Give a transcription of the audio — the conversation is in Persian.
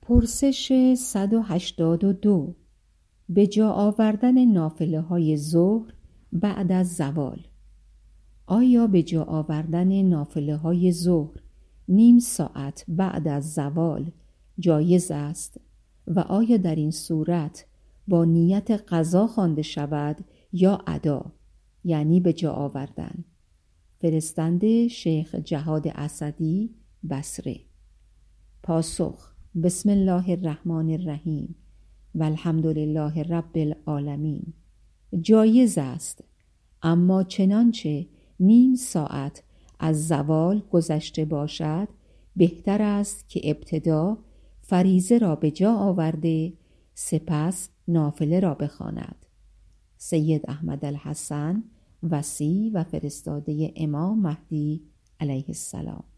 پرسش 182. به جا آوردن نافله های ظهر بعد از زوال. آیا به جا آوردن نافله های ظهر نیم ساعت بعد از زوال جایز است و آیا در این صورت با نیت قضا خوانده شود یا ادا، یعنی به جا آوردن؟ فرستنده شیخ جهاد اسدی، بصره. پاسخ: بسم الله الرحمن الرحیم و الحمد لله رب العالمین. جایز است، اما چنانچه نیم ساعت از زوال گذشته باشد بهتر است که ابتدا فریضه را به جا آورده سپس نافله را بخواند. سید احمد الحسن، وصی و فرستاده امام مهدی علیه السلام.